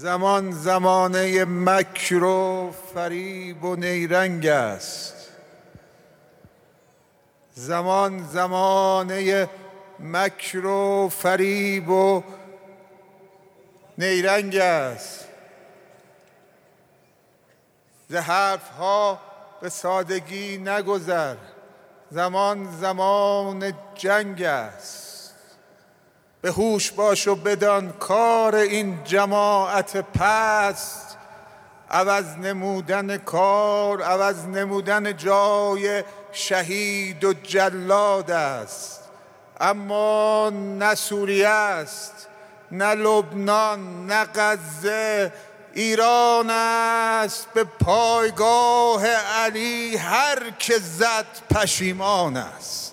زمان زمانه مکر و فریب و نیرنگ است. زمان زمانه مکر و فریب و نیرنگ است. ز حرفها به سادگی نگذر، زمان زمان جنگ است. به هوش باش و بدان کار این جماعت پست، عوض نمودن کار، عوض نمودن جای شهید و جلاد است. اما نه سوریه است، نه لبنان، نه غزه، ایران است. به پایگاه علی هر که زد پشیمان است.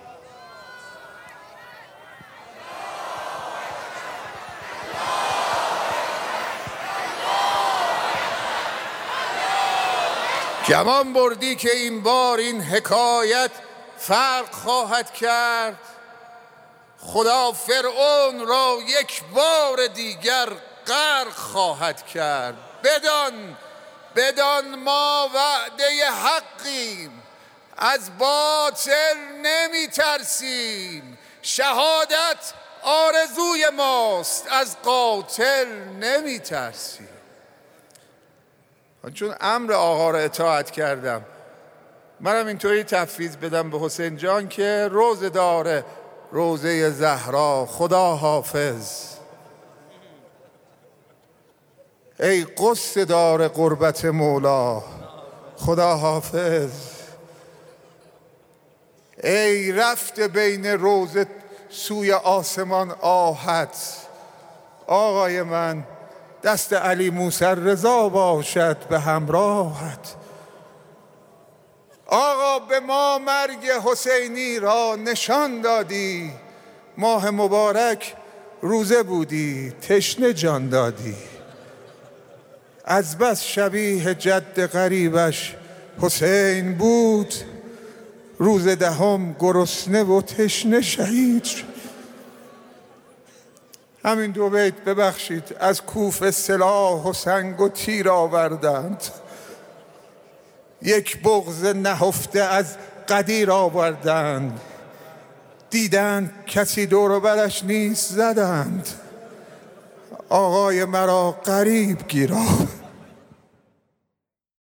گمان بردی که این بار این حکایت فرق خواهد کرد؟ خدا فرعون را یک بار دیگر غرق خواهد کرد. بدان ما وعده حقیم، از باطل نمی ترسیم. شهادت آرزوی ماست، از قاتل نمی ترسیم. چون امر آقا را اطاعت کردم، منم اینطوری تفویض بدم به حسین جان که روزه داره، روزه زهرا، خدا حافظ. ای قصه دار قربت مولا، خدا حافظ. ای رفته بین روزه سوی آسمان آهت، آقای من دست علی موسی رضا باشد به همراهت. آقا به ما مرگ حسینی را نشان دادی، ماه مبارک روزه بودی، تشنه جان دادی. از بس شبیه جد غریبش حسین بود، روز دهم گرسنه و تشنه شهید شد. همین دو بیت ببخشید، از کوفه سلاح و سنگ و تیر آوردند، یک بغض نهفته از غدیر آوردند. دیدند کسی دور و برش نیست، زدند آقای مرا غریب گیر آورد.